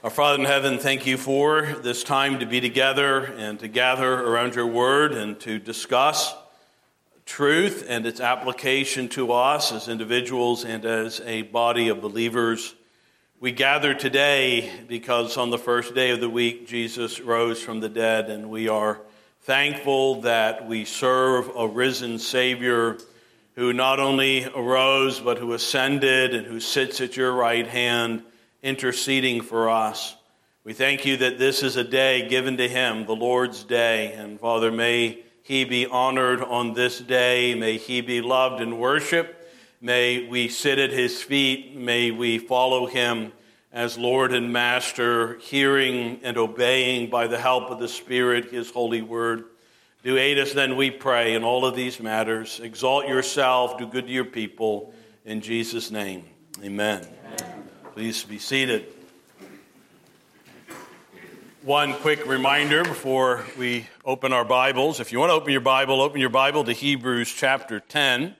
Our Father in heaven, thank you for this time to be together and to gather around your word and to discuss truth and its application to us as individuals and as a body of believers. We gather today because on the first day of the week, Jesus rose from the dead, and we are thankful that we serve a risen Savior who not only arose, but who ascended and who sits at your right hand, interceding for us. We thank you that this is a day given to him, the Lord's day. And Father, may he be honored on this day. May he be loved and worshiped. May we sit at his feet. May we follow him as Lord and Master, hearing and obeying by the help of the Spirit his holy word. Do aid us then, we pray, in all of these matters. Exalt yourself. Do good to your people. In Jesus' name, amen. Please be seated. One quick reminder before we open our Bibles. If you want to open your Bible to Hebrews chapter 10.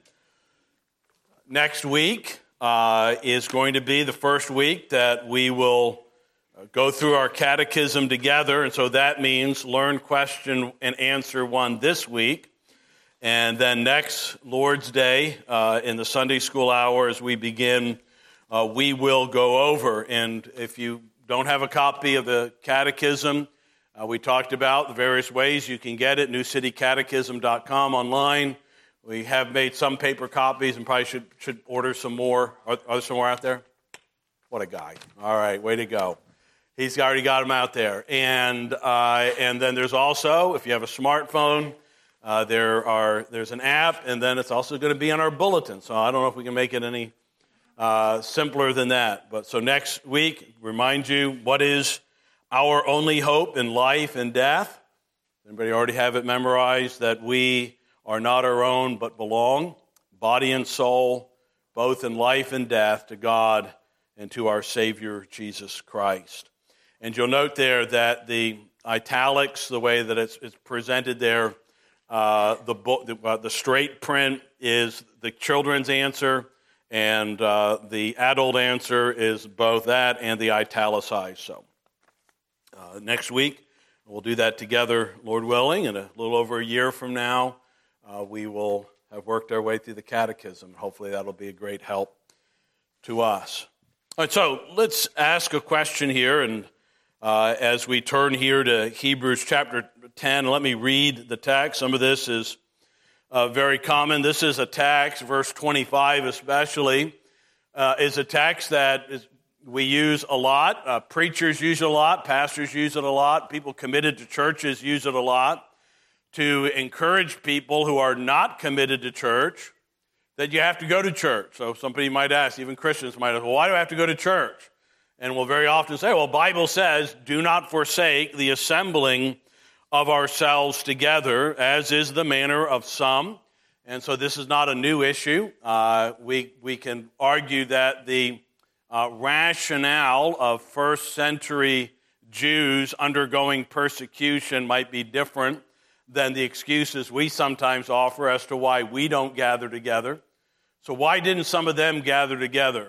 Next week is going to be the first week that we will go through our catechism together. And so that means learn, question, and answer one this week. And then next Lord's Day in the Sunday school hour as we begin, we will go over. And if you don't have a copy of the catechism, we talked about the various ways you can get it, newcitycatechism.com online. We have made some paper copies and probably should order some more. Are there some more out there? What a guy. All right, way to go. He's already got them out there. And then there's also, if you have a smartphone, there's an app, and then it's also going to be on our bulletin. So I don't know if we can make it any simpler than that. But so next week, remind you, what is our only hope in life and death? Anybody already have it memorized? That we are not our own, but belong, body and soul, both in life and death, to God and to our Savior, Jesus Christ. And you'll note there that the italics, the way that it's presented there, the straight print is the children's answer, and the adult answer is both that and the italicized. So next week, we'll do that together, Lord willing, and a little over a year from now, we will have worked our way through the catechism. Hopefully that'll be a great help to us. All right, so let's ask a question here, and as we turn here to Hebrews chapter 10, let me read the text. Some of this is very common. This is a text, verse 25 especially, is a text that we use a lot. Preachers use it a lot. Pastors use it a lot. People committed to churches use it a lot to encourage people who are not committed to church that you have to go to church. So somebody might ask, even Christians might ask, well, why do I have to go to church? And we'll very often say, well, the Bible says, do not forsake the assembling of ourselves together, as is the manner of some. And so this is not a new issue. We can argue that the rationale of first century Jews undergoing persecution might be different than the excuses we sometimes offer as to why we don't gather together. So why didn't some of them gather together?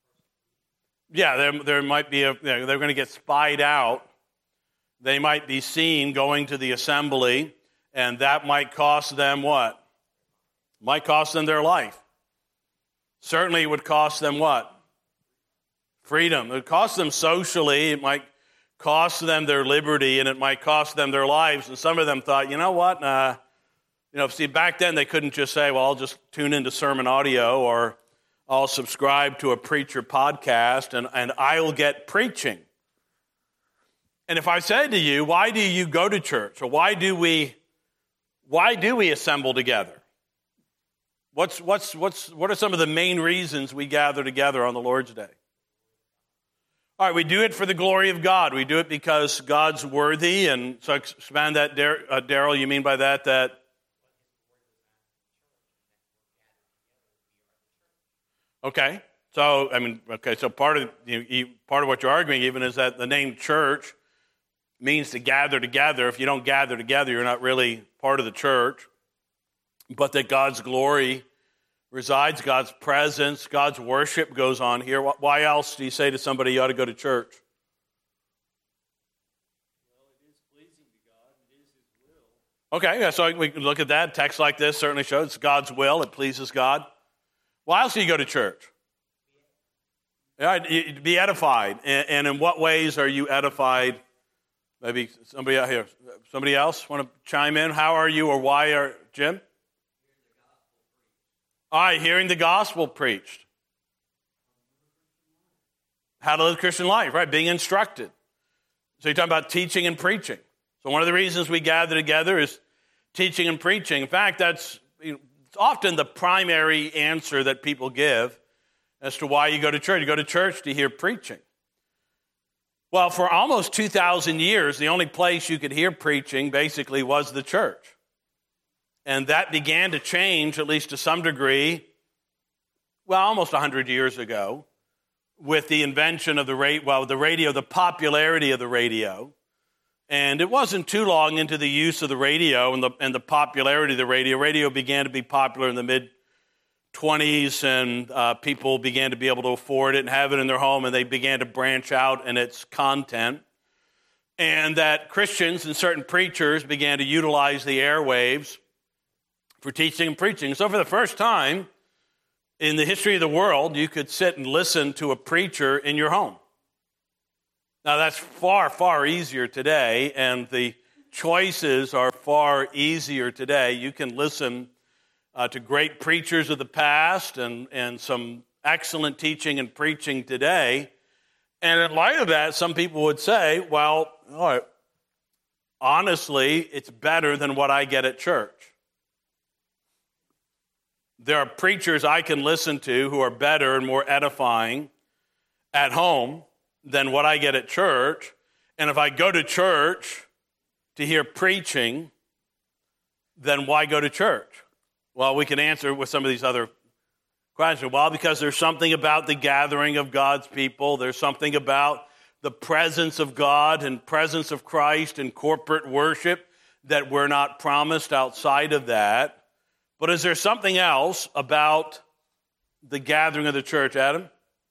Yeah, there might be they're going to get spied out. They might be seen going to the assembly, and that might cost them what? Might cost them their life. Certainly it would cost them what? Freedom. It would cost them socially. It might cost them their liberty, and it might cost them their lives. And some of them thought, you know what? See, back then they couldn't just say, well, I'll just tune into sermon audio, or I'll subscribe to a preacher podcast, and I'll get preaching. And if I said to you, why do you go to church? Or why do we assemble together? What are some of the main reasons we gather together on the Lord's Day? All right, we do it for the glory of God. We do it because God's worthy. And so expand that, Daryl, you mean by that? Okay. So, so part of what you're arguing even is that the name church means to gather together. If you don't gather together, you're not really part of the church. But that God's glory resides, God's presence, God's worship goes on here. Why else do you say to somebody you ought to go to church? Okay, yeah, so we can look at that. Text like this certainly shows it's God's will. It pleases God. Why else do you go to church? Yeah, be edified. And in what ways are you edified? Maybe somebody out here. Somebody else want to chime in? How are you or why are, Jim? All right, hearing the gospel preached. How to live a Christian life, right? Being instructed. So you're talking about teaching and preaching. So one of the reasons we gather together is teaching and preaching. In fact, that's it's often the primary answer that people give as to why you go to church. You go to church to hear preaching. Well, for almost 2,000 years, the only place you could hear preaching basically was the church. And that began to change, at least to some degree, well, almost 100 years ago, with the invention of the radio, the popularity of the radio. And it wasn't too long into the use of the radio and the popularity of the radio. Radio began to be popular in the mid-20s, and people began to be able to afford it and have it in their home, and they began to branch out in its content. And that Christians and certain preachers began to utilize the airwaves for teaching and preaching. So for the first time in the history of the world, you could sit and listen to a preacher in your home. Now, that's far, far easier today, and the choices are far easier today. You can listen to great preachers of the past and some excellent teaching and preaching today. And in light of that, some people would say, well, all right, honestly, it's better than what I get at church. There are preachers I can listen to who are better and more edifying at home than what I get at church. And if I go to church to hear preaching, then why go to church? Well, we can answer with some of these other questions. Well, because there's something about the gathering of God's people. There's something about the presence of God and presence of Christ and corporate worship that we're not promised outside of that. But is there something else about the gathering of the church, Adam?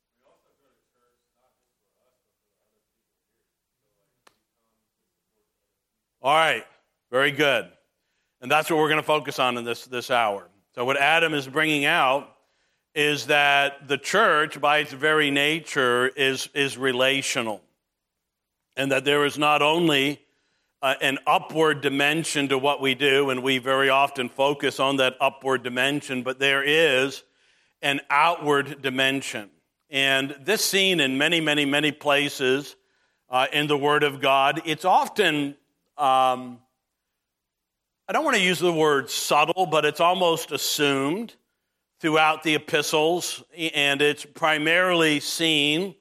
All right, very good. And that's what we're going to focus on in this hour. So what Adam is bringing out is that the church, by its very nature, is relational. And that there is not only an upward dimension to what we do, and we very often focus on that upward dimension, but there is an outward dimension. And this seen in many, many, many places in the Word of God. It's often I don't want to use the word subtle, but it's almost assumed throughout the epistles, and it's primarily seen,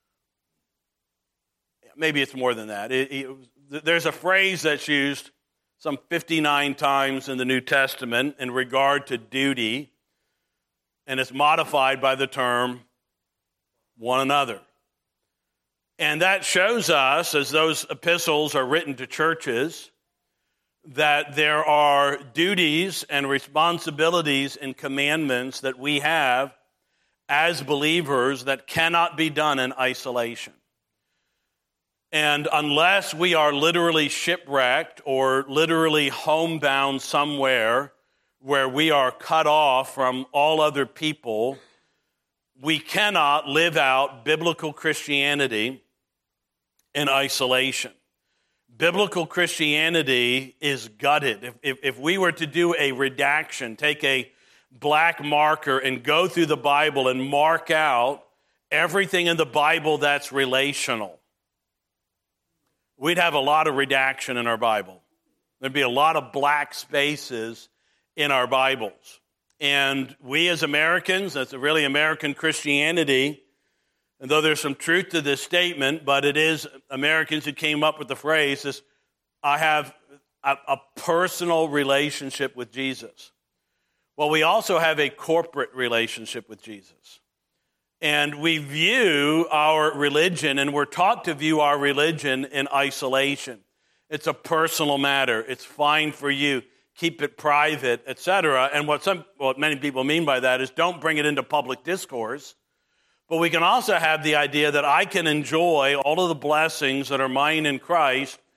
maybe it's more than that. There's a phrase that's used some 59 times in the New Testament in regard to duty, and it's modified by the term one another. And that shows us, as those epistles are written to churches, that there are duties and responsibilities and commandments that we have as believers that cannot be done in isolation. And unless we are literally shipwrecked or literally homebound somewhere where we are cut off from all other people, we cannot live out biblical Christianity in isolation. Biblical Christianity is gutted. If we were to do a redaction, take a black marker and go through the Bible and mark out everything in the Bible that's relational, we'd have a lot of redaction in our Bible. There'd be a lot of black spaces in our Bibles. And we as Americans, that's a really American Christianity, and though there's some truth to this statement, but it is Americans who came up with the phrase, is, I have a personal relationship with Jesus. Well, we also have a corporate relationship with Jesus. And we view our religion, and we're taught to view our religion in isolation. It's a personal matter. It's fine for you. Keep it private, etc. And what many people mean by that is don't bring it into public discourse. But we can also have the idea that I can enjoy all of the blessings that are mine in Christ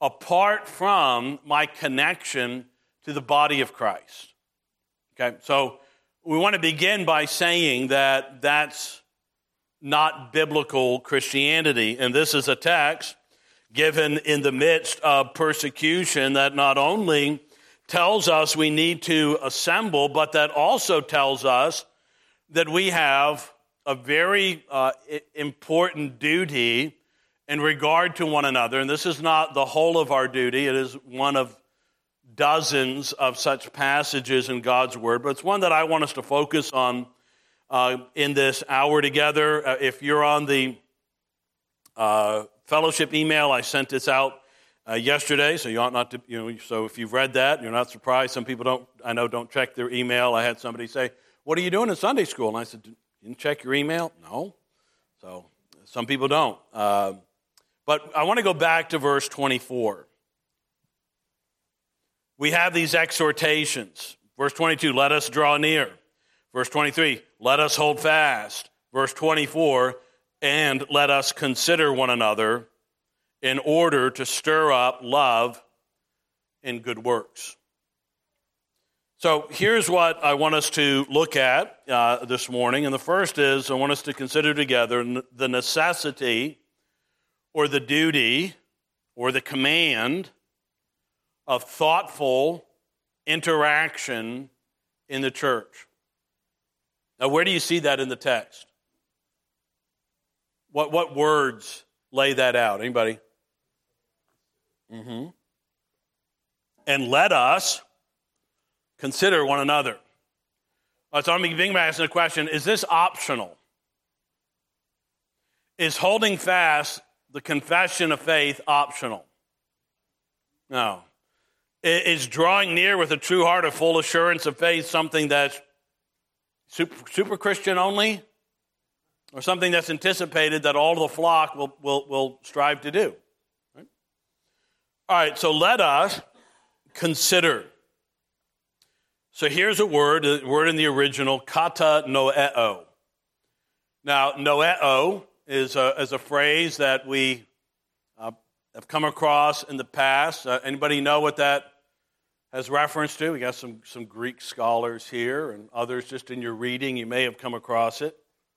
apart from my connection to the body of Christ. Okay, so we want to begin by saying that that's not biblical Christianity. And this is a text given in the midst of persecution that not only tells us we need to assemble, but that also tells us that we have a very important duty in regard to one another. And this is not the whole of our duty. It is one of dozens of such passages in God's Word, but it's one that I want us to focus on in this hour together. If you're on the fellowship email, I sent this out yesterday, so you ought not to, so if you've read that, you're not surprised. Some people don't check their email. I had somebody say, "What are you doing in Sunday school?" And I said, "You didn't check your email?" No. So some people don't. But I want to go back to verse 24. We have these exhortations. Verse 22, let us draw near. Verse 23, let us hold fast. Verse 24, and let us consider one another in order to stir up love and good works. So here's what I want us to look at this morning. And the first is I want us to consider together the necessity or the duty or the command of thoughtful interaction in the church. Now, where do you see that in the text? What words lay that out? Anybody? And let us consider one another. So I'm beginning by asking the question, is this optional? Is holding fast the confession of faith optional? No. Is drawing near with a true heart of full assurance of faith something that's super Christian only? Or something that's anticipated that all of the flock will strive to do? Right? All right, so let us consider. So here's a word in the original, kata noeo. Now, noeo is a phrase that we have come across in the past. Anybody know what that has reference to? We got some Greek scholars here, and others just in your reading, you may have come across it.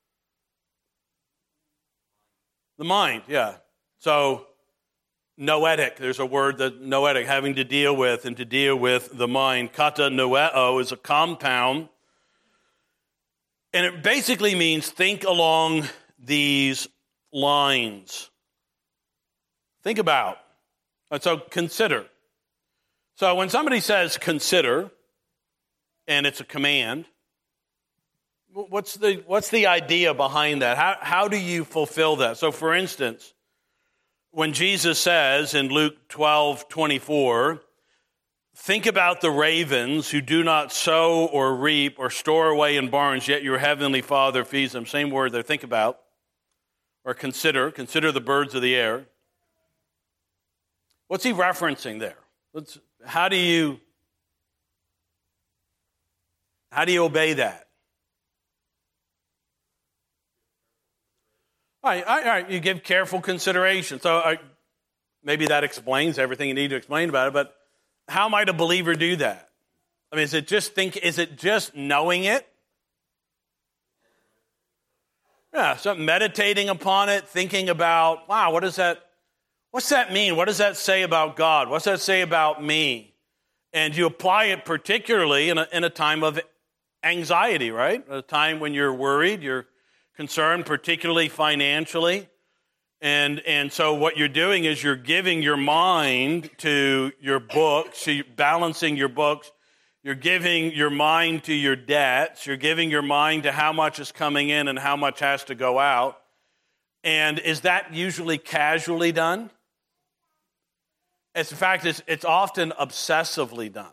The mind, yeah. So, noetic, there's a word that noetic, having to deal with and to deal with the mind. Kata noeo is a compound, and it basically means think along these lines. Think about. And so consider. So when somebody says consider, and it's a command, what's the idea behind that? How do you fulfill that? So for instance, when Jesus says in Luke 12:24, think about the ravens who do not sow or reap or store away in barns, yet your heavenly Father feeds them. Same word there, think about. Or consider the birds of the air. What's he referencing there? How do you obey that? All right, you give careful consideration. So maybe that explains everything you need to explain about it, but how might a believer do that? I mean, is it just knowing it? Yeah, so meditating upon it, thinking about, wow, what's that mean? What does that say about God? What's that say about me? And you apply it particularly in a time of anxiety, right? A time when you're worried, you're concerned, particularly financially. And so what you're doing is you're giving your mind to your books, so you're balancing your books. You're giving your mind to your debts. You're giving your mind to how much is coming in and how much has to go out. And is that usually casually done? In fact, it's often obsessively done.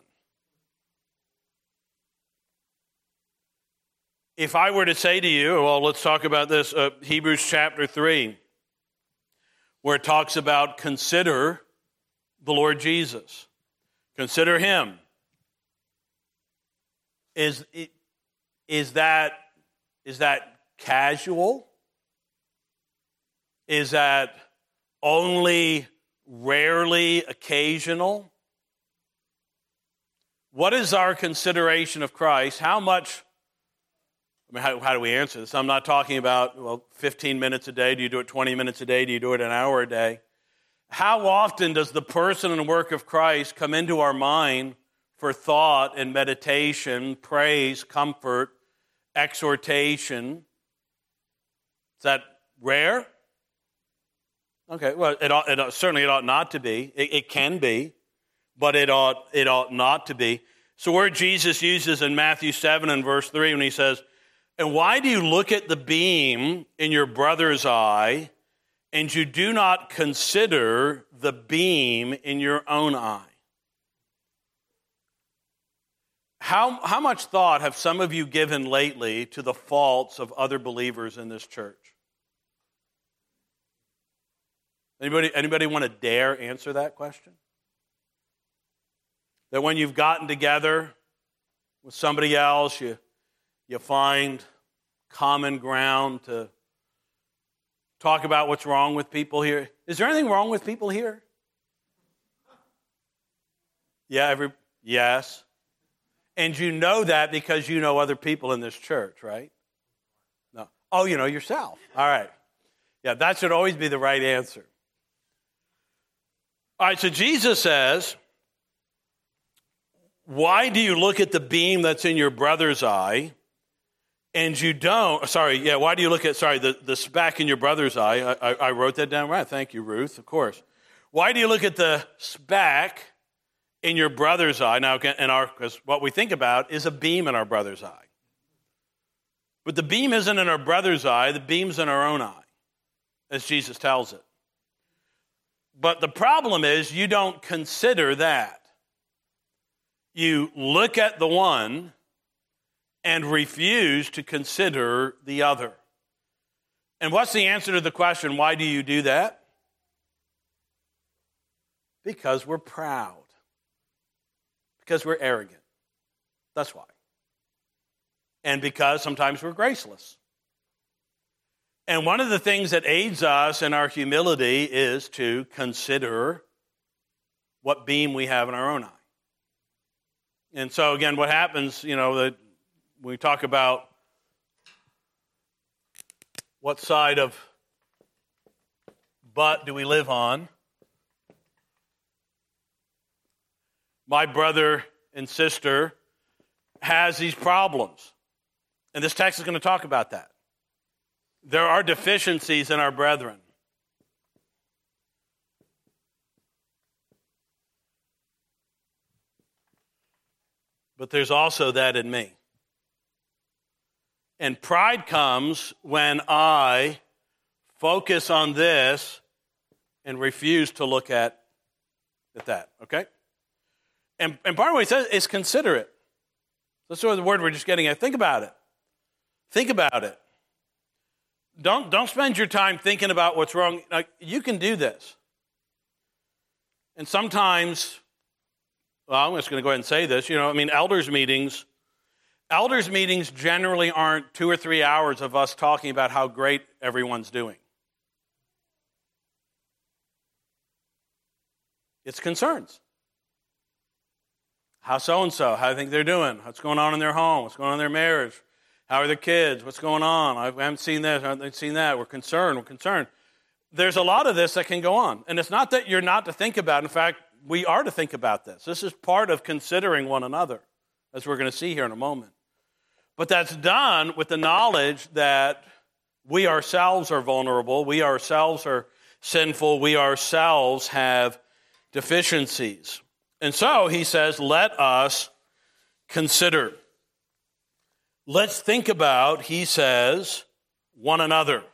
If I were to say to you, well, let's talk about this, Hebrews chapter 3, where it talks about consider the Lord Jesus. Consider him. Is that casual? Is that only rarely occasional? What is our consideration of Christ? How much, how do we answer this? I'm not talking about, 15 minutes a day. Do you do it 20 minutes a day? Do you do it an hour a day? How often does the person and work of Christ come into our mind for thought and meditation, praise, comfort, exhortation? Is that rare? Okay, well, certainly it ought not to be. It can be, but it ought not to be. So where Jesus uses in Matthew 7 and verse 3 when he says, "And why do you look at the beam in your brother's eye, and you do not consider the beam in your own eye?" How much thought have some of you given lately to the faults of other believers in this church? Anybody want to dare answer that question? That when you've gotten together with somebody else, you find common ground to talk about what's wrong with people here. Is there anything wrong with people here? Yes. And you know that because you know other people in this church, right? No. Oh, you know yourself. All right. Yeah, that should always be the right answer. All right, so Jesus says, why do you look at the beam that's in your brother's eye and you don't, why do you look at, the speck in your brother's eye? I wrote that down right. Thank you, Ruth, of course. Why do you look at the speck in your brother's eye? Now, because what we think about is a beam in our brother's eye. But the beam isn't in our brother's eye, the beam's in our own eye, as Jesus tells it. But the problem is you don't consider that. You look at the one and refuse to consider the other. And what's the answer to the question, why do you do that? Because we're proud. Because we're arrogant. That's why. And because sometimes we're graceless. And one of the things that aids us in our humility is to consider what beam we have in our own eye. And so again, what happens, that when we talk about what side of butt do we live on, my brother and sister has these problems. And this text is going to talk about that. There are deficiencies in our brethren. But there's also that in me. And pride comes when I focus on this and refuse to look at that, okay? And part of what he says is consider it. That's sort of the word we're just getting at. Think about it. Think about it. Don't spend your time thinking about what's wrong. Like, you can do this. And sometimes, I'm just going to go ahead and say this. Elders meetings generally aren't 2 or 3 hours of us talking about how great everyone's doing. It's concerns. How so-and-so, how do you think they're doing? What's going on in their home? What's going on in their marriage? How are their kids? What's going on? I haven't seen this, I haven't seen that. We're concerned. There's a lot of this that can go on. And it's not that you're not to think about. In fact, we are to think about this. This is part of considering one another, as we're going to see here in a moment. But that's done with the knowledge that we ourselves are vulnerable, we ourselves are sinful, we ourselves have deficiencies. And so he says, let us consider. Let's think about, he says, one another.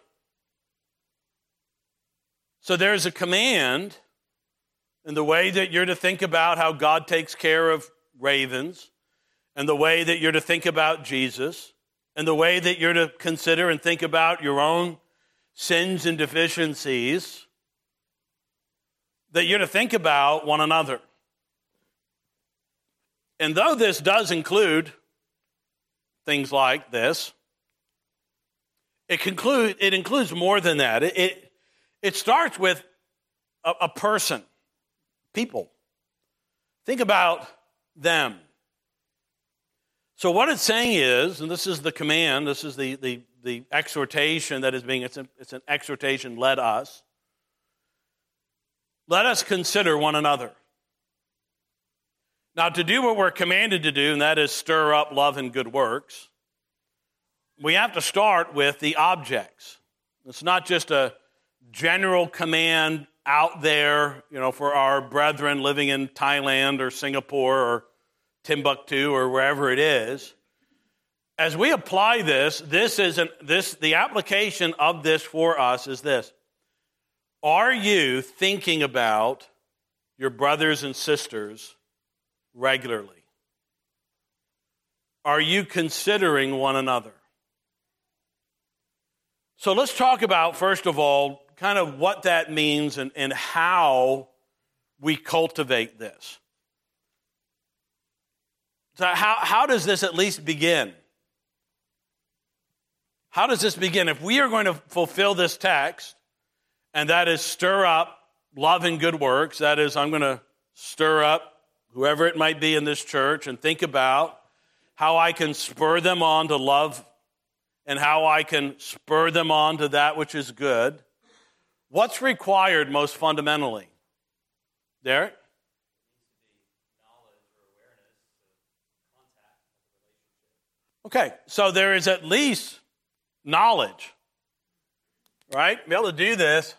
So there's a command in the way that you're to think about how God takes care of ravens, and the way that you're to think about Jesus, and the way that you're to consider and think about your own sins and deficiencies, that you're to think about one another. And though this does include things like this, it includes more than that. It starts with a person, people. Think about them. So what it's saying is, and this is the command, this is the exhortation that is being, it's an exhortation, let us consider one another. Now, to do what we're commanded to do, and that is stir up love and good works, we have to start with the objects. It's not just a general command out there, for our brethren living in Thailand or Singapore or Timbuktu or wherever it is. As we apply the application of this for us is this. Are you thinking about your brothers and sisters regularly? Are you considering one another? So let's talk about, first of all, kind of what that means and how we cultivate this. So how does this at least begin? How does this begin? If we are going to fulfill this text, and that is stir up love and good works, that is, I'm going to stir up whoever it might be in this church and think about how I can spur them on to love and how I can spur them on to that which is good. What's required most fundamentally? Derek? Okay, so there is at least knowledge, right? Be able to do this.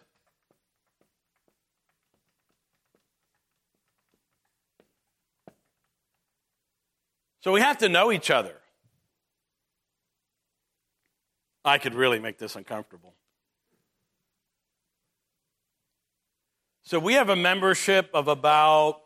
So we have to know each other. I could really make this uncomfortable. So we have a membership of about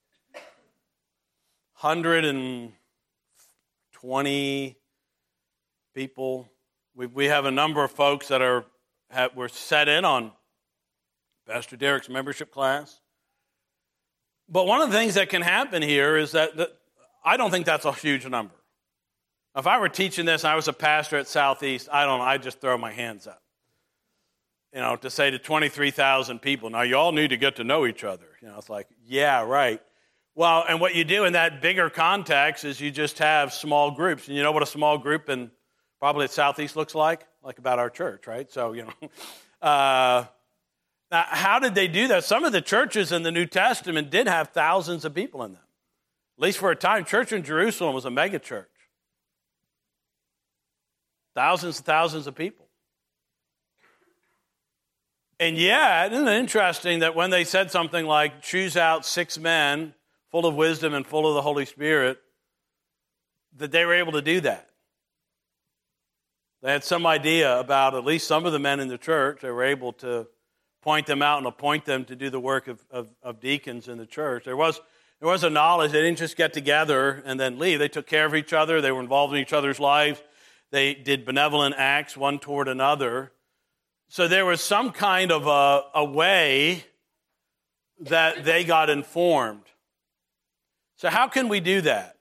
120 people. We have a number of folks that were set in on Pastor Derek's membership class. But one of the things that can happen here is that I don't think that's a huge number. If I were teaching this and I was a pastor at Southeast, I'd just throw my hands up. To say to 23,000 people, now you all need to get to know each other. It's like, yeah, right. Well, and what you do in that bigger context is you just have small groups. And you know what a small group in probably at Southeast looks like? Like about our church, right? So, now how did they do that? Some of the churches in the New Testament did have thousands of people in them. At least for a time, church in Jerusalem was a mega church. Thousands and thousands of people. And yet, isn't it interesting that when they said something like, choose out 6 men full of wisdom and full of the Holy Spirit, that they were able to do that. They had some idea about at least some of the men in the church. They were able to point them out and appoint them to do the work of deacons in the church. There was a knowledge. They didn't just get together and then leave. They took care of each other. They were involved in each other's lives. They did benevolent acts one toward another. So there was some kind of a way that they got informed. So how can we do that?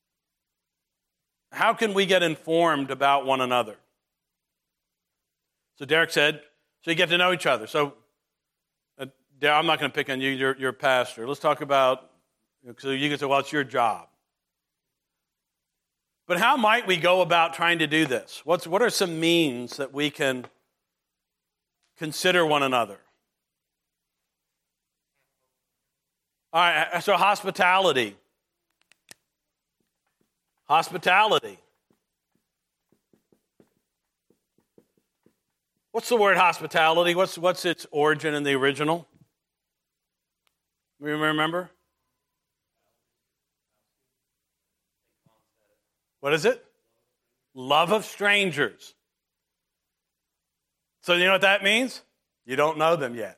How can we get informed about one another? So Derek said, so you get to know each other. So Derek, I'm not going to pick on you. You're a pastor. Let's talk about, so you can say, well, it's your job. But how might we go about trying to do this? What are some means that we can consider one another? All right, so hospitality. Hospitality. What's the word hospitality? What's its origin in the original? You remember? What is it? Love of strangers. So you know what that means? You don't know them yet.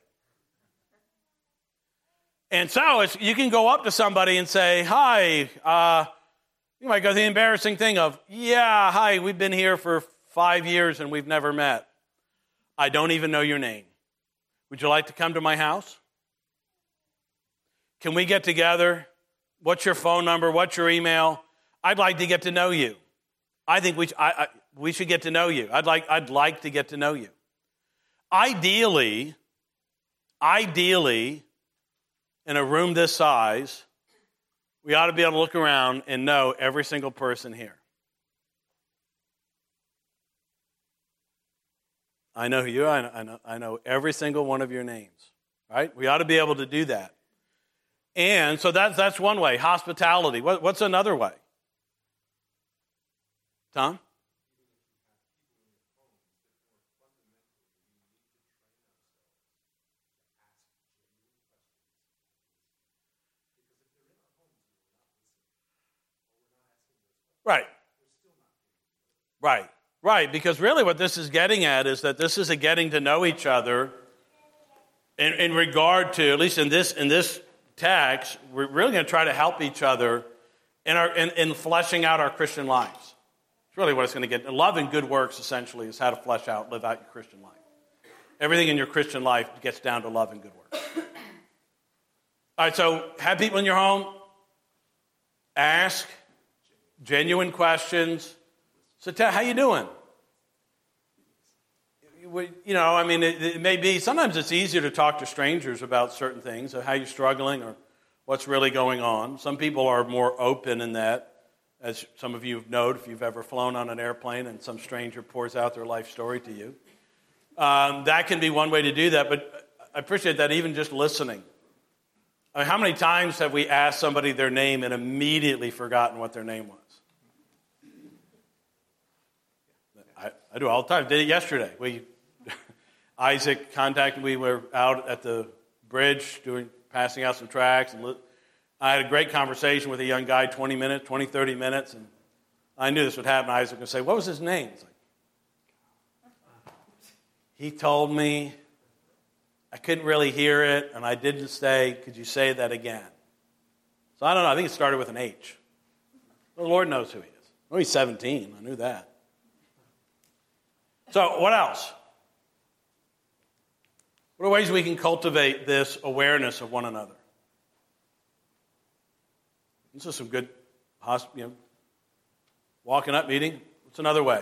And so you can go up to somebody and say, hi, you might go through the embarrassing thing of, yeah, hi, we've been here for 5 years and we've never met. I don't even know your name. Would you like to come to my house? Can we get together? What's your phone number? What's your email? I'd like to get to know you. I think we should get to know you. I'd like to get to know you. Ideally, ideally, in a room this size, we ought to be able to look around and know every single person here. I know who you are. I know every single one of your names, right? We ought to be able to do that. And so that's one way, hospitality. What's another way? Tom? Right, because really what this is getting at is that this is a getting to know each other in regard to, at least in this text, we're really going to try to help each other in fleshing out our Christian lives. It's really what it's going to get. Love and good works, essentially, is how to live out your Christian life. Everything in your Christian life gets down to love and good works. All right, so have people in your home, ask genuine questions. So how you doing? It may be, sometimes it's easier to talk to strangers about certain things, or how you're struggling or what's really going on. Some people are more open in that, as some of you have known if you've ever flown on an airplane and some stranger pours out their life story to you. That can be one way to do that, but I appreciate that even just listening. I mean, how many times have we asked somebody their name and immediately forgotten what their name was? I do all the time. Did it yesterday. Isaac contacted me. We were out at the bridge passing out some tracts. And I had a great conversation with a young guy, 30 minutes. And I knew this would happen. Isaac would say, what was his name? It's like, he told me. I couldn't really hear it. And I didn't say, could you say that again? So I don't know. I think it started with an H. Well, the Lord knows who he is. Well, he's 17. I knew that. So what else? What are ways we can cultivate this awareness of one another? This is some good, walking up meeting. What's another way?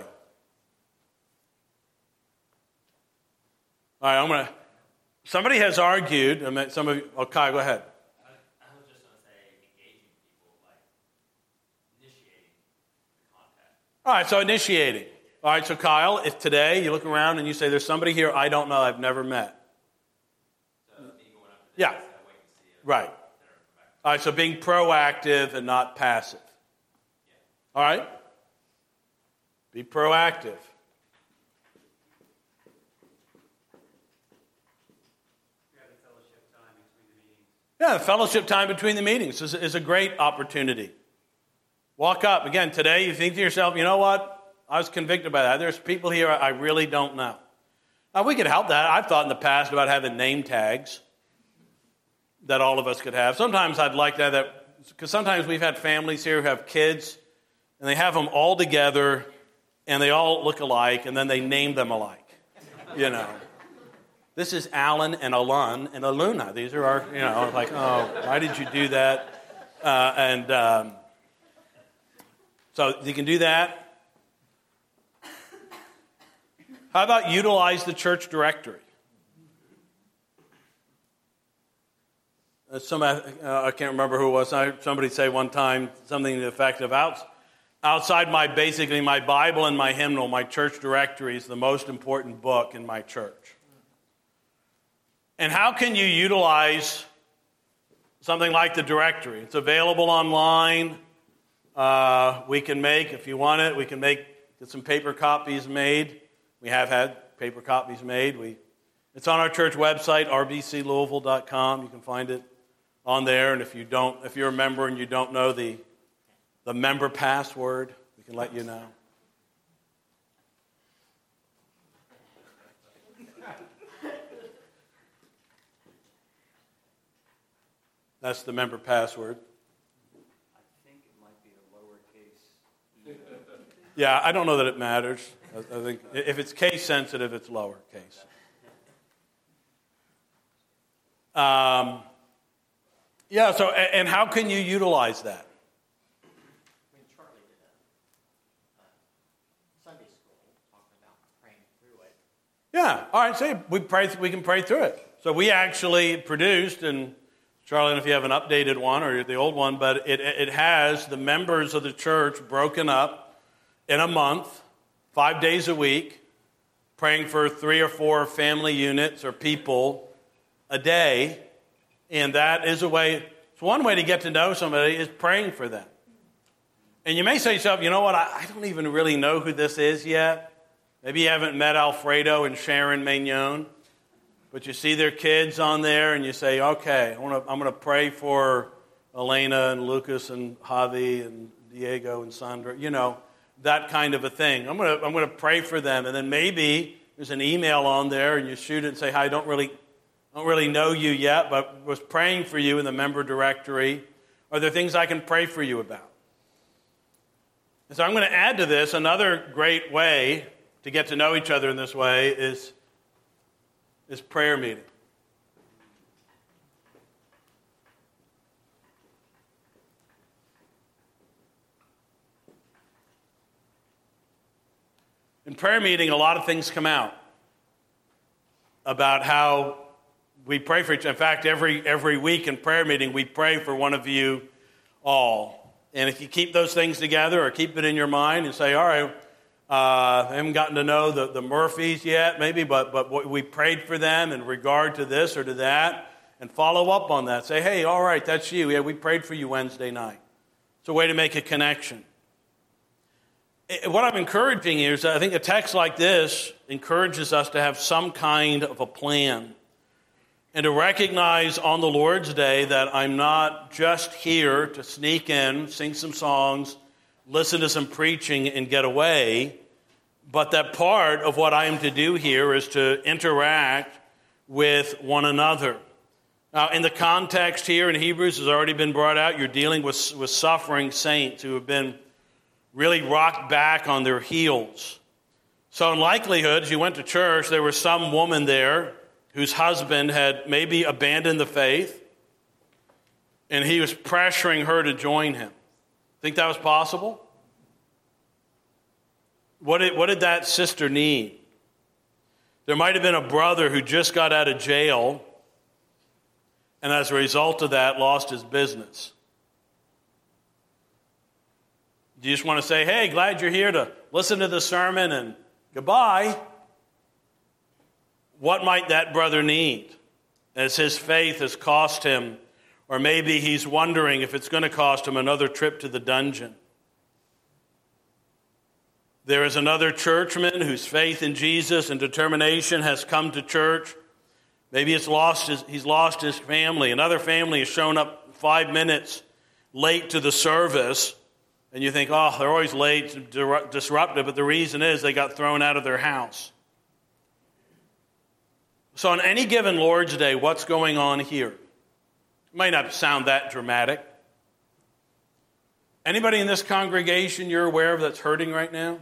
All right, somebody has argued, some of you, Kai, go ahead. I was just going to say engaging people, like initiating the contact. All right, so initiating. All right, so Kyle, if today you look around and you say, there's somebody here I don't know, I've never met. So me going up to yeah, wait and see right. All right, so being proactive and not passive. Yeah. All right? Be proactive. Yeah, the fellowship time between the meetings is a great opportunity. Walk up. Again, today you think to yourself, you know what? I was convicted by that. There's people here I really don't know. Now, we could help that. I've thought in the past about having name tags that all of us could have. Sometimes I'd like to have that, because sometimes we've had families here who have kids, and they have them all together, and they all look alike, and then they name them alike. This is Alan and Alun and Aluna. These are our, like, oh, why did you do that? So you can do that. How about utilize the church directory? I can't remember who it was. Somebody say one time something to the effect of, outside my Bible and my hymnal, my church directory is the most important book in my church. And how can you utilize something like the directory? It's available online. We can make, if you want it, get some paper copies made. We have had paper copies made. It's on our church website, rbclouisville.com. You can find it on there. And if you're a member and you don't know the member password, we can let you know. That's the member password. I think it might be a lowercase. Yeah, I don't know that it matters. I think if it's case sensitive, it's lowercase. So and how can you utilize that? When Charlie did a Sunday school talking about praying through it. Yeah, all right. We can pray through it. So we actually produced, and Charlie, I don't know if you have an updated one or the old one, but it has the members of the church broken up in a month, 5 days a week, praying for 3 or 4 family units or people a day. And that is a way, it's one way to get to know somebody is praying for them. And you may say to yourself, you know what, I don't even really know who this is yet. Maybe you haven't met Alfredo and Sharon Magnon, but you see their kids on there and you say, okay, I'm going to pray for Elena and Lucas and Javi and Diego and Sandra, that kind of a thing. I'm going to pray for them. And then maybe there's an email on there and you shoot it and say, hi, I don't really know you yet, but was praying for you in the member directory. Are there things I can pray for you about? And so I'm going to add to this another great way to get to know each other in this way is prayer meeting. In prayer meeting, a lot of things come out about how we pray for each other. In fact, every week in prayer meeting, we pray for one of you all. And if you keep those things together or keep it in your mind and say, all right, I haven't gotten to know the Murphys yet, maybe, but we prayed for them in regard to this or to that, and follow up on that. Say, hey, all right, that's you. Yeah, we prayed for you Wednesday night. It's a way to make a connection. What I'm encouraging you is that I think a text like this encourages us to have some kind of a plan and to recognize on the Lord's Day that I'm not just here to sneak in, sing some songs, listen to some preaching, and get away, but that part of what I am to do here is to interact with one another. Now, in the context here in Hebrews has already been brought out, you're dealing with suffering saints who have been really rocked back on their heels. So in likelihood, as you went to church, there was some woman there whose husband had maybe abandoned the faith, and he was pressuring her to join him. Think that was possible? What did that sister need? There might have been a brother who just got out of jail, and as a result of that, lost his business. Do you just want to say, hey, glad you're here to listen to the sermon and goodbye? What might that brother need as his faith has cost him, or maybe he's wondering if it's going to cost him another trip to the dungeon? There is another churchman whose faith in Jesus and determination has come to church. Maybe he's lost his family. Another family has shown up 5 minutes late to the service. And you think, oh, they're always late, disruptive, but the reason is they got thrown out of their house. So on any given Lord's Day, what's going on here? It might not sound that dramatic. Anybody in this congregation you're aware of that's hurting right now?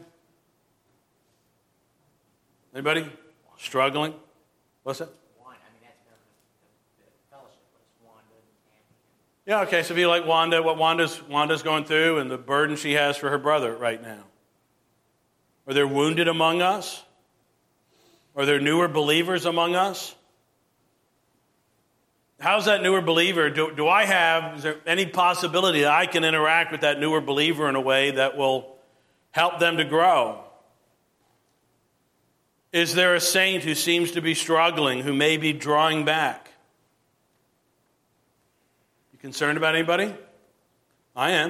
Anybody struggling? What's that? One, I mean, that's the fellowship, but it's Wanda and Anthony. Yeah, okay, so if you like Wanda, what Wanda's going through and the burden she has for her brother right now. Are there wounded among us? Are there newer believers among us? How's that newer believer? Is there any possibility that I can interact with that newer believer in a way that will help them to grow? Is there a saint who seems to be struggling, who may be drawing back? You concerned about anybody? I am.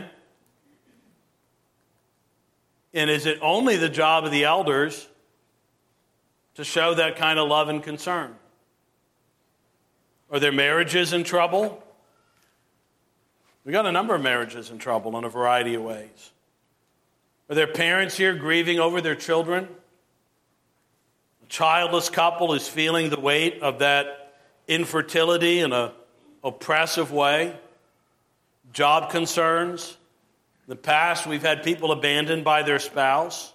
And is it only the job of the elders to show that kind of love and concern? Are there marriages in trouble? We got a number of marriages in trouble in a variety of ways. Are there parents here grieving over their children? A childless couple is feeling the weight of that infertility in an oppressive way. Job concerns. In the past, we've had people abandoned by their spouse.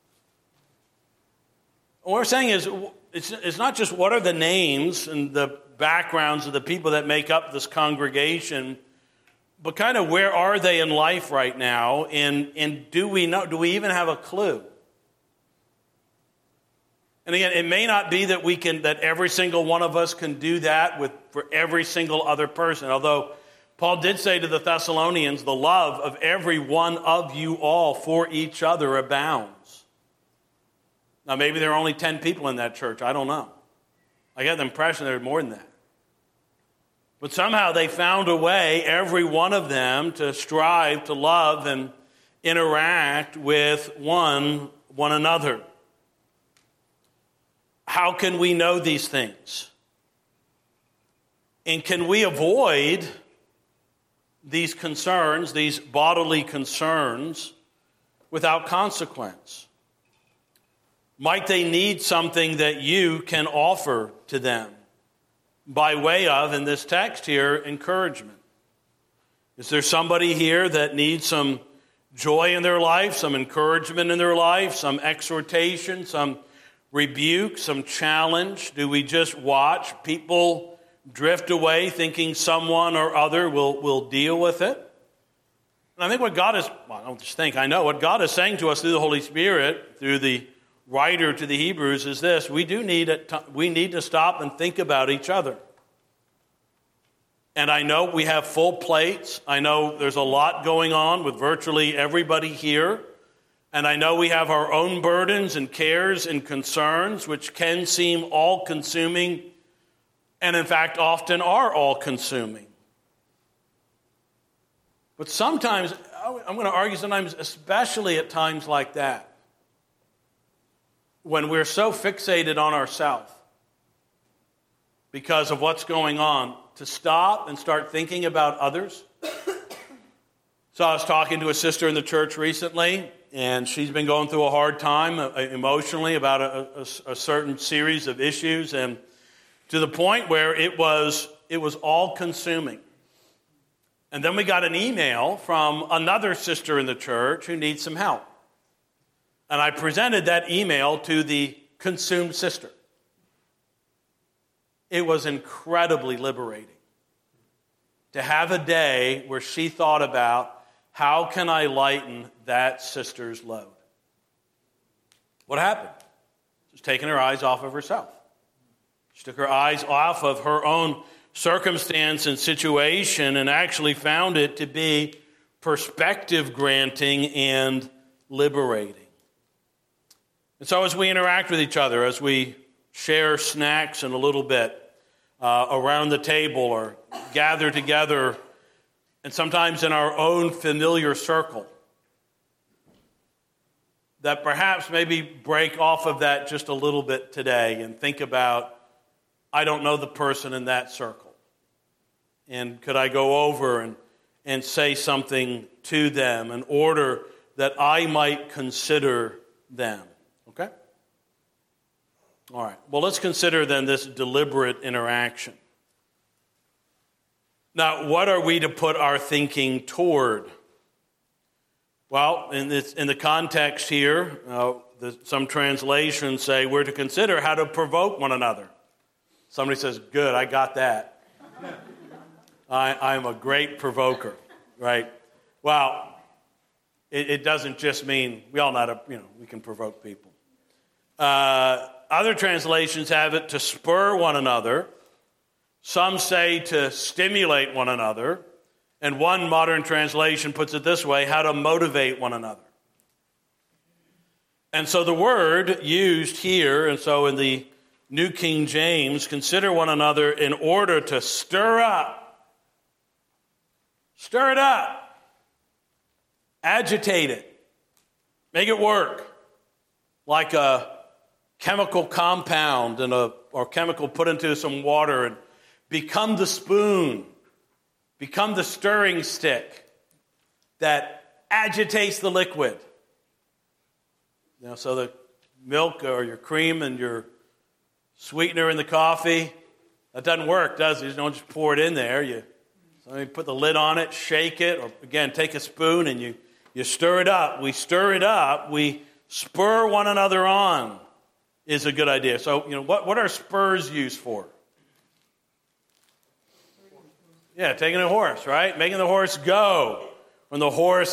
What we're saying is, it's not just what are the names and the backgrounds of the people that make up this congregation, but kind of where are they in life right now, and do we even have a clue? And again, it may not be that every single one of us can do that for every single other person. Although Paul did say to the Thessalonians, the love of every one of you all for each other abounds. Now, maybe there are only 10 people in that church. I don't know. I get the impression there are more than that. But somehow they found a way, every one of them, to strive to love and interact with one another. How can we know these things? And can we avoid these concerns, these bodily concerns, without consequence? Might they need something that you can offer to them by way of, in this text here, encouragement? Is there somebody here that needs some joy in their life, some encouragement in their life, some exhortation, some rebuke, some challenge? Do we just watch people drift away thinking someone or other will deal with it? And I think what God is, I don't just think, I know what God is saying to us through the Holy Spirit, through the writer to the Hebrews, is this: we need to stop and think about each other. And I know we have full plates. I know there's a lot going on with virtually everybody here. And I know we have our own burdens and cares and concerns, which can seem all-consuming, and in fact often are all-consuming. But sometimes, I'm going to argue sometimes, especially at times like that, when we're so fixated on ourselves because of what's going on, to stop and start thinking about others. So I was talking to a sister in the church recently, and she's been going through a hard time emotionally about a certain series of issues, and to the point where it was all-consuming. And then we got an email from another sister in the church who needs some help. And I presented that email to the consumed sister. It was incredibly liberating to have a day where she thought about, how can I lighten that sister's load? What happened? She's taking her eyes off of herself. She took her eyes off of her own circumstance and situation and actually found it to be perspective granting and liberating. And so as we interact with each other, as we share snacks in a little bit around the table or gather together, and sometimes in our own familiar circle, that perhaps maybe break off of that just a little bit today and think about, I don't know the person in that circle. And could I go over and say something to them in order that I might consider them? Okay? All right. Well, let's consider then this deliberate interaction. Now, what are we to put our thinking toward? Well, in the context here, some translations say we're to consider how to provoke one another. Somebody says, good, I got that. I'm a great provoker, right? Well, it doesn't just mean we all know how to, we can provoke people. Other translations have it to spur one another. Some say to stimulate one another. And one modern translation puts it this way, how to motivate one another. And so the word used here, and so in the New King James, consider one another in order to stir up. Stir it up. Agitate it. Make it work. Like a chemical compound or chemical put into some water and become the spoon. Become the stirring stick that agitates the liquid. So the milk or your cream and your sweetener in the coffee, that doesn't work, does it? You don't just pour it in there. You put the lid on it, shake it, or again, take a spoon and you stir it up. We stir it up. We spur one another on is a good idea. So, what are spurs used for? Yeah, taking a horse, right? Making the horse go. When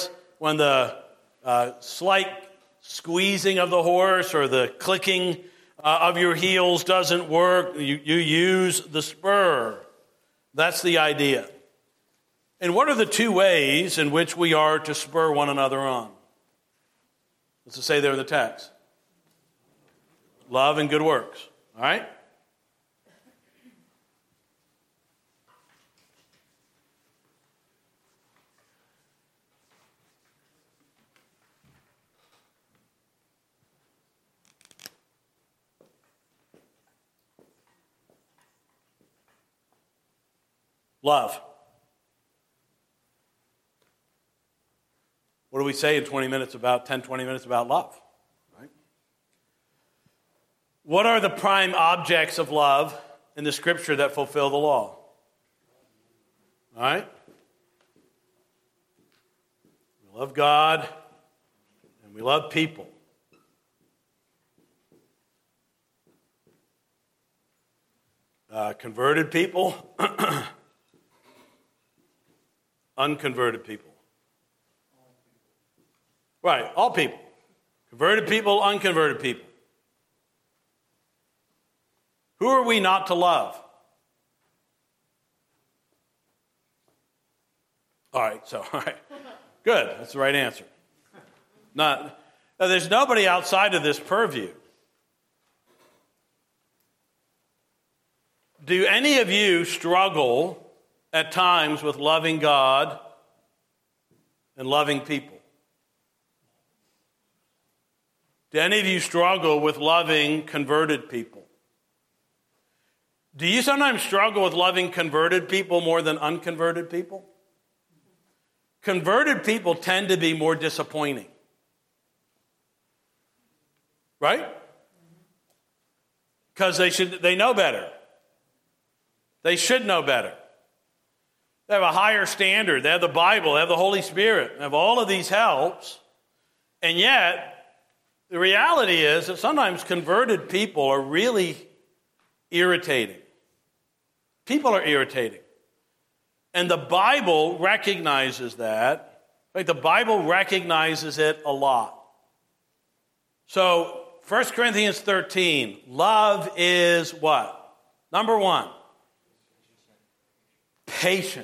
the slight squeezing of the horse or the clicking of your heels doesn't work, you use the spur. That's the idea. And what are the two ways in which we are to spur one another on? What's it say there in the text? Love and good works. All right? Love. What do we say in 10, 20 minutes about love? Right? What are the prime objects of love in the Scripture that fulfill the law? All right? We love God and we love people. Converted people, unconverted people. Right, all people. Converted people, unconverted people. Who are we not to love? All right. Good, that's the right answer. There's nobody outside of this purview. Do any of you struggle at times with loving God and loving people? Do any of you struggle with loving converted people? Do you sometimes struggle with loving converted people more than unconverted people? Converted people tend to be more disappointing. Right? Because they know better. They should know better. They have a higher standard. They have the Bible. They have the Holy Spirit. They have all of these helps. And yet, the reality is that sometimes converted people are really irritating. People are irritating. And the Bible recognizes that. In fact, the Bible recognizes it a lot. So, 1 Corinthians 13, love is what? Number one, patient.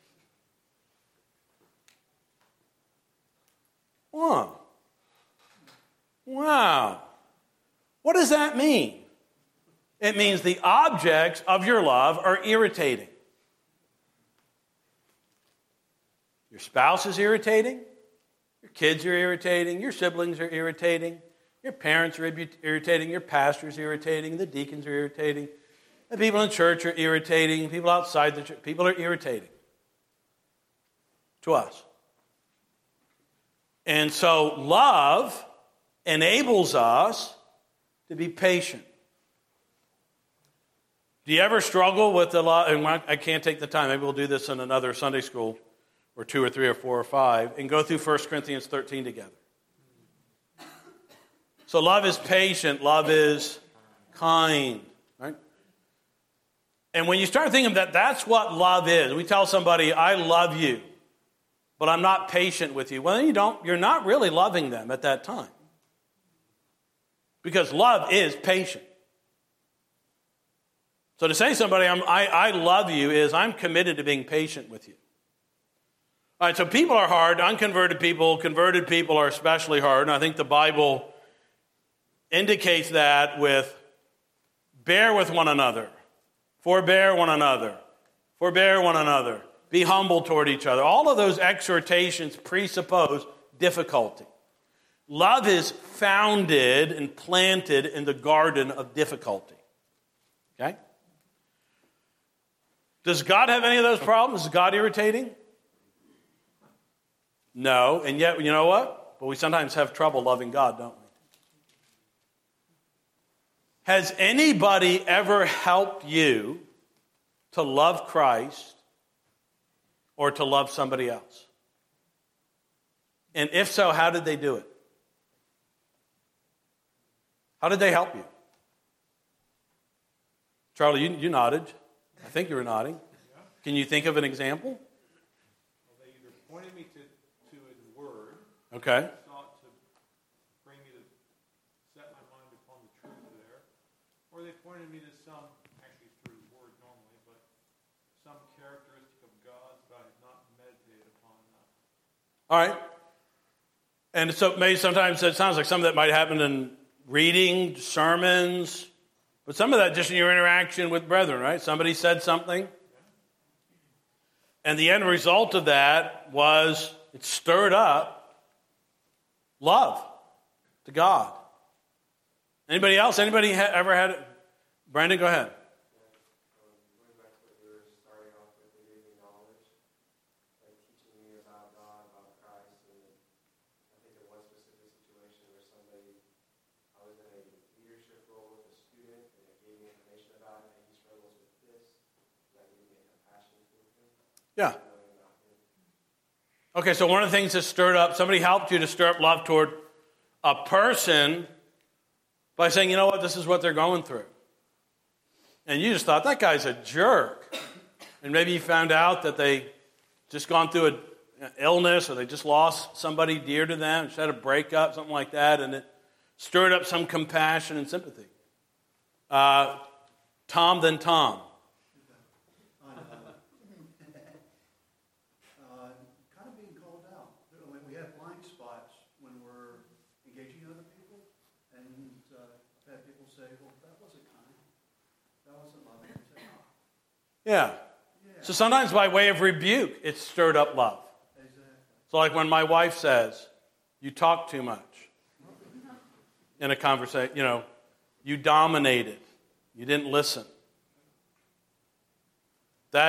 Wow. What does that mean? It means the objects of your love are irritating. Your spouse is irritating. Your kids are irritating. Your siblings are irritating. Your parents are irritating. Your pastor is irritating. The deacons are irritating. The people in church are irritating. People outside the church, people are irritating to us. And so love enables us to be patient. Do you ever struggle with the law? And I can't take the time. Maybe we'll do this in another Sunday school or 2 or 3 or 4 or 5 and go through 1 Corinthians 13 together. So love is patient. Love is kind. Right? And when you start thinking that that's what love is, we tell somebody, I love you, but I'm not patient with you. Well, you're not really loving them at that time. Because love is patient. So to say to somebody, I love you is I'm committed to being patient with you. All right, so people are hard, unconverted people, converted people are especially hard. And I think the Bible indicates that with bear with one another, forbear one another, be humble toward each other. All of those exhortations presuppose difficulty. Love is founded and planted in the garden of difficulty. Okay? Does God have any of those problems? Is God irritating? No. And yet, you know what? But we sometimes have trouble loving God, don't we? Has anybody ever helped you to love Christ or to love somebody else? And if so, how did they do it? How did they help you? Charlie, you nodded. I think you were nodding. Yeah. Can you think of an example? Well, they either pointed me to His Word. Okay. Sought to bring me to set my mind upon the truth there. pointed me to some, actually through the word normally, but some characteristic of God's, but I have not meditated upon that. All right. And so maybe sometimes it sounds like some of that might happen in reading, sermons, but some of that just in your interaction with brethren, right? Somebody said something. And the end result of that was it stirred up love to God. Anybody else? Anybody ever had it? Brandon, go ahead. Going back to what you were starting off with, the giving knowledge, like teaching me about God, about Christ, and I think of one specific situation where I was in a leadership role with a student, and it gave me information about him, and he struggles with this, that gave me a compassion for him. Yeah. Okay, so one of the things that stirred up, somebody helped you to stir up love toward a person by saying, you know what, this is what they're going through. And you just thought, that guy's a jerk. And maybe you found out that they just gone through an illness or they just lost somebody dear to them, just had a breakup, something like that, and it stirred up some compassion and sympathy. Tom, then Tom. Kind of being called out. We have blind spots when we're engaging other people, and I've had people say, well, that wasn't kind. That wasn't loving. I say, oh. Yeah. So sometimes by way of rebuke, it stirred up love. Exactly. So like when my wife says, you talk too much in a conversation, you dominated. You didn't listen. That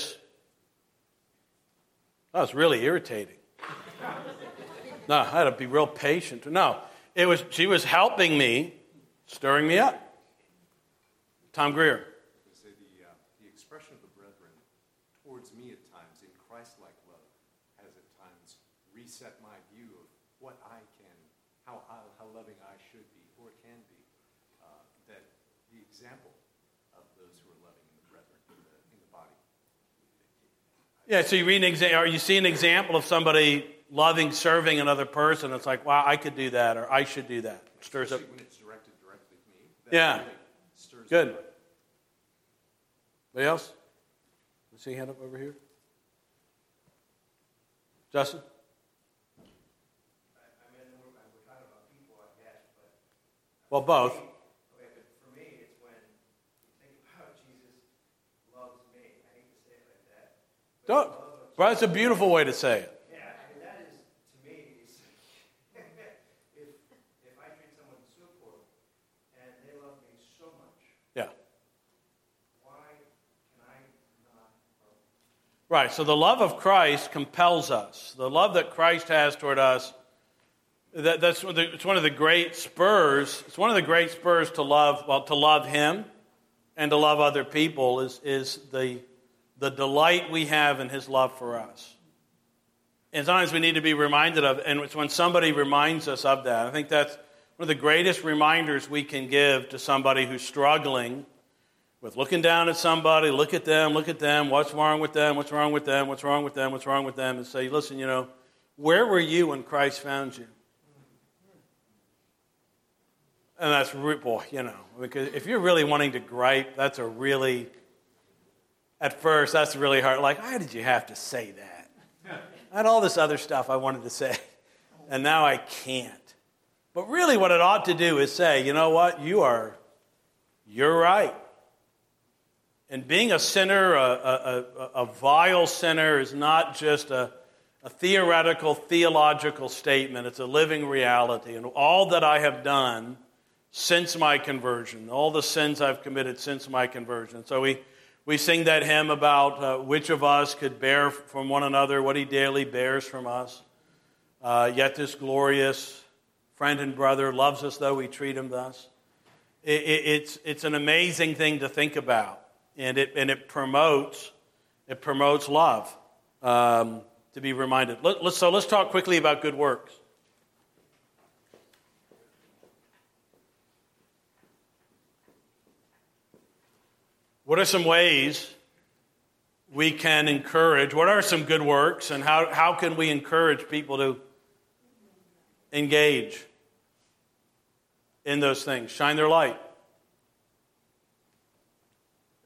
was really irritating. No, I had to be real patient. No, she was helping me, stirring me up. Tom Greer. Say the expression of the brethren towards me at times in Christ-like love has at times reset my view of what I can, how loving I should be or can be. That the example of those who are loving in the brethren in the body. Yeah, so you read or you see an example of somebody loving, serving another person. It's like, wow, I could do that, or I should do that. It stirs up. When it's directed directly to me. Yeah. Really stirs Good. up. Anybody else? Let's see a hand up over here. Justin? We're talking about people, I guess, but... Well, both. Okay, but for me, it's when you think about Jesus loves me. I hate to say it like that. Don't. Well, that's a beautiful way to say it. Yeah, I mean, that is, to me, it's if I treat someone so poor and they love me so much, Yeah. why can I not love them? Right, so the love of Christ compels us. The love that Christ has toward us, it's one of the great spurs. It's one of the great spurs to love Him and to love other people is the delight we have in His love for us. And sometimes we need to be reminded of, and it's when somebody reminds us of that. I think that's one of the greatest reminders we can give to somebody who's struggling with looking down at somebody, look at them, what's wrong with them, what's wrong with them, what's wrong with them, what's wrong with them, and say, listen, where were you when Christ found you? And that's, because if you're really wanting to gripe, at first, that's really hard. Like, why did you have to say that? I had all this other stuff I wanted to say, and now I can't. But really what it ought to do is say, you know what, you're right. And being a sinner, a vile sinner, is not just a theological statement. It's a living reality. And all that I have done since my conversion, all the sins I've committed since my conversion. So we sing that hymn about which of us could bear from one another what He daily bears from us. Yet this glorious friend and brother loves us though we treat him thus. It's an amazing thing to think about, and it promotes love. To be reminded. Let's talk quickly about good works. What are some ways we can encourage? What are some good works, and how can we encourage people to engage in those things? Shine their light.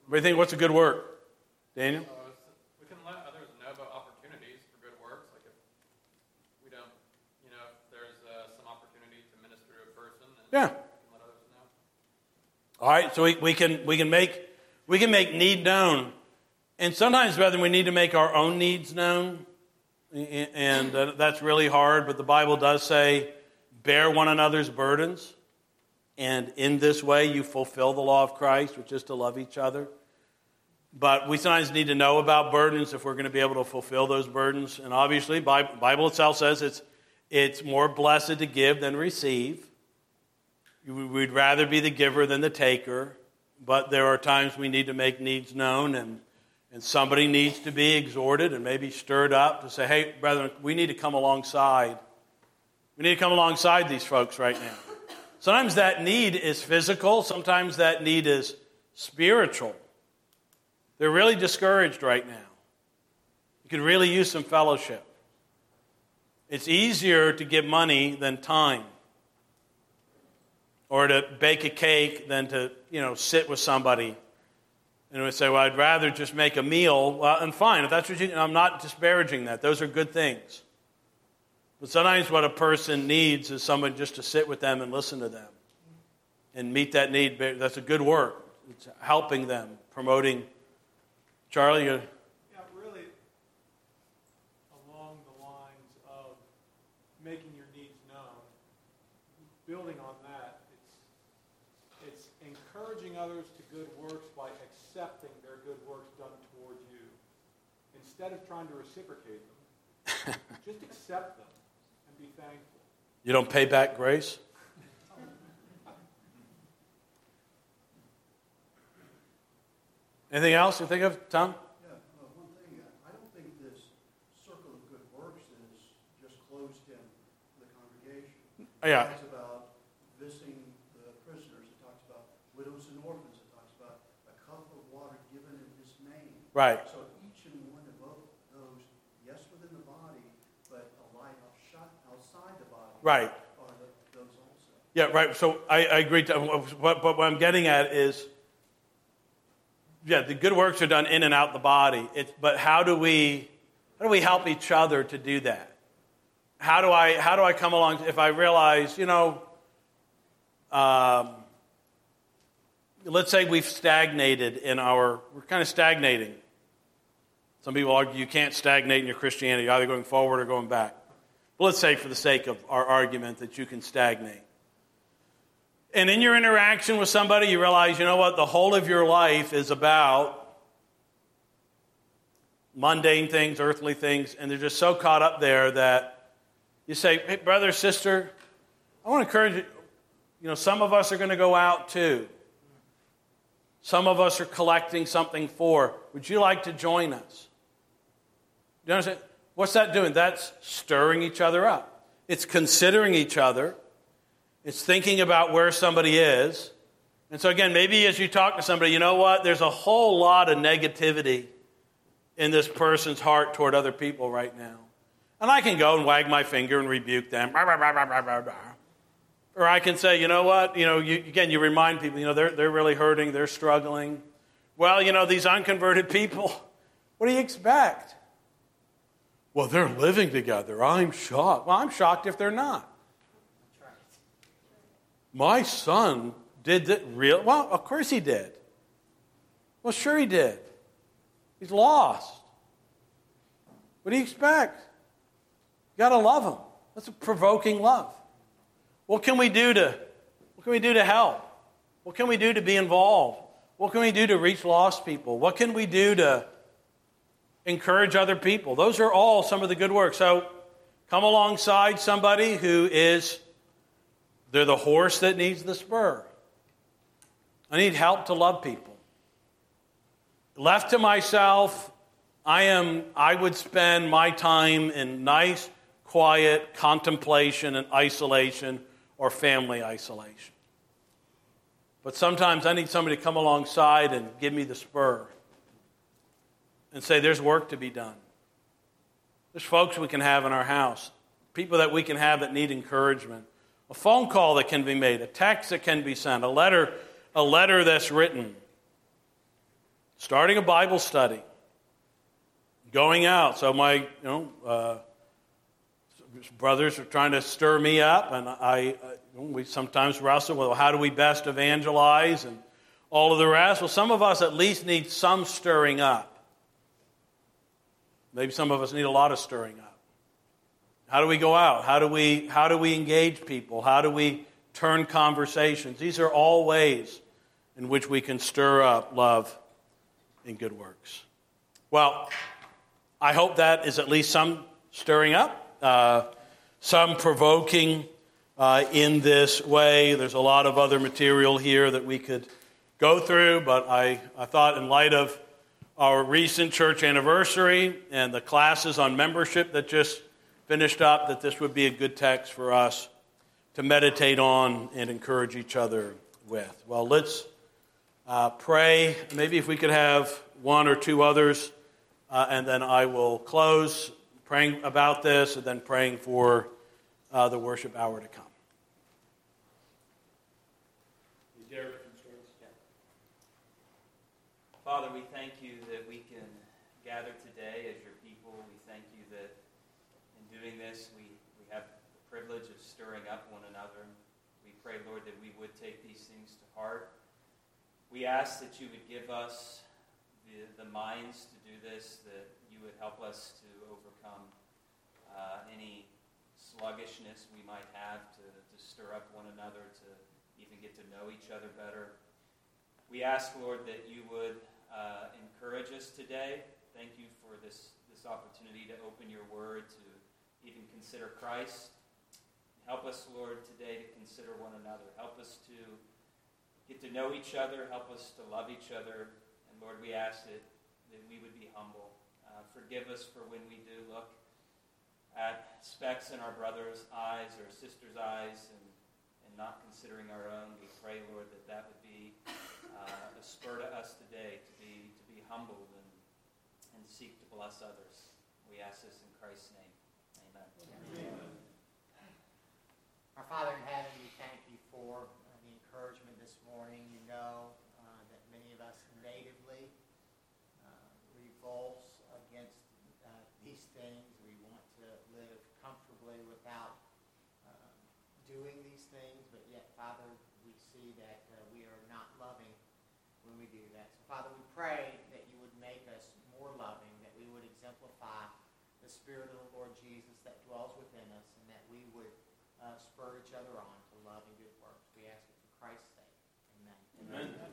What do you think? What's a good work? Daniel? We can let others know about opportunities for good works. Like if we don't, if there's some opportunity to minister to a person, and Yeah. we can let others know. All right, so we can make need known. And sometimes, brethren, we need to make our own needs known. And that's really hard, but the Bible does say, bear one another's burdens. And in this way, you fulfill the law of Christ, which is to love each other. But we sometimes need to know about burdens if we're going to be able to fulfill those burdens. And obviously, Bible itself says it's more blessed to give than receive. We'd rather be the giver than the taker. But there are times we need to make needs known, and somebody needs to be exhorted and maybe stirred up to say, hey, brethren, we need to come alongside. We need to come alongside these folks right now. Sometimes that need is physical. Sometimes that need is spiritual. They're really discouraged right now. You could really use some fellowship. It's easier to give money than time, or to bake a cake than to, sit with somebody. And we say, well, I'd rather just make a meal. Well, and fine, if that's what I'm not disparaging that. Those are good things. But sometimes what a person needs is someone just to sit with them and listen to them and meet that need. That's a good work. It's helping them, promoting. Charlie, Yeah, really along the lines of making your needs known, building on that, it's encouraging others to good works by accepting their good works done towards you. Instead of trying to reciprocate them, just accept them and be thankful. You don't pay back grace? Anything else you think of, Tom? Yeah, one thing, I don't think this circle of good works is just closed in the congregation. Yeah. It talks about visiting the prisoners. It talks about widows and orphans. It talks about a cup of water given in his name. Right. So each and one of those, yes, within the body, but a life outside the body. Right. Are those also. Yeah, right. So I agree. But what I'm getting at is, yeah, the good works are done in and out the body. But how do we help each other to do that? How do I come along if I realize, let's say we've stagnated we're kind of stagnating. Some people argue you can't stagnate in your Christianity, either going forward or going back. But let's say for the sake of our argument that you can stagnate. And in your interaction with somebody, you realize, the whole of your life is about mundane things, earthly things, and they're just so caught up there that you say, hey, brother, sister, I want to encourage you. Some of us are going to go out too. Some of us are collecting something for. Would you like to join us? You understand? What's that doing? That's stirring each other up. It's considering each other. It's thinking about where somebody is. And so again, maybe as you talk to somebody, you know what? There's a whole lot of negativity in this person's heart toward other people right now. And I can go and wag my finger and rebuke them. Or I can say, you know what? You remind people, they're really hurting, they're struggling. Well, these unconverted people, what do you expect? Well, they're living together. I'm shocked. Well, I'm shocked if they're not. My son did that real. Well, of course he did. Well, sure he did. He's lost. What do you expect? You got to love him. That's a provoking love. What can we do to help? What can we do to be involved? What can we do to reach lost people? What can we do to encourage other people? Those are all some of the good work. So come alongside somebody they're the horse that needs the spur. I need help to love people. Left to myself, I would spend my time in nice, quiet contemplation and isolation or family isolation. But sometimes I need somebody to come alongside and give me the spur and say, there's work to be done. There's folks we can have in our house, people that we can have that need encouragement. A phone call that can be made, a text that can be sent, a letter that's written. starting a Bible study, going out. So my brothers are trying to stir me up, and we sometimes wrestle with, well, how do we best evangelize and all of the rest? Well, some of us at least need some stirring up. Maybe some of us need a lot of stirring up. How do we go out? How do we engage people? How do we turn conversations? These are all ways in which we can stir up love and good works. Well, I hope that is at least some stirring up, some provoking in this way. There's a lot of other material here that we could go through, but I thought in light of our recent church anniversary and the classes on membership that just finished up, that this would be a good text for us to meditate on and encourage each other with. Well, let's pray. Maybe if we could have one or two others, and then I will close praying about this and then praying for the worship hour to come. Father, we thank you that we can gather today as your people. We thank you that in doing this, we have the privilege of stirring up one another. We pray, Lord, that we would take these things to heart. We ask that you would give us the minds to do this, that you would help us to overcome any sluggishness we might have to stir up one another, to even get to know each other better. We ask, Lord, that you would encourage us today. Thank you for this opportunity to open your word, to even consider Christ. Help us, Lord, today to consider one another. Help us to get to know each other. Help us to love each other. And Lord, we ask that we would be humble. Forgive us for when we do look at specks in our brother's eyes or sister's eyes and not considering our own. We pray, Lord, that would be a spur to us today to be humbled and seek to bless others. We ask this in Christ's name. Amen. Amen. Our Father in heaven, we thank you for the encouragement this morning. You know that many of us natively revolt against these things. We want to live comfortably without doing these things, but yet, Father, we see that we are not loving when we do that. So, Father, we pray that you would make us more loving, that we would exemplify the Spirit of the Lord Jesus that dwells within us, and that we would spur each other on to love and good works. We ask it for Christ's sake. Amen. Amen.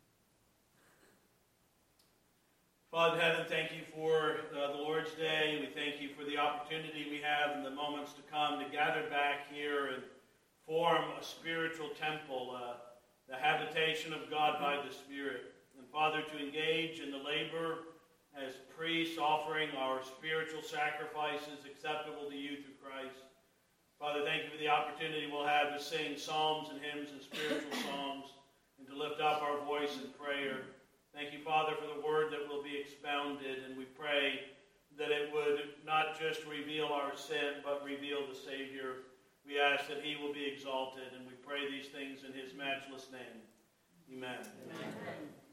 Father in heaven, thank you for the Lord's Day. We thank you for the opportunity we have in the moments to come to gather back here and form a spiritual temple, the habitation of God by the Spirit. And Father, to engage in the labor as priests offering our spiritual sacrifices acceptable to you through Christ. Father, thank you for the opportunity we'll have to sing psalms and hymns and spiritual songs and to lift up our voice in prayer. Thank you, Father, for the word that will be expounded, and we pray that it would not just reveal our sin, but reveal the Savior. We ask that he will be exalted, and we pray these things in his matchless name. Amen. Amen.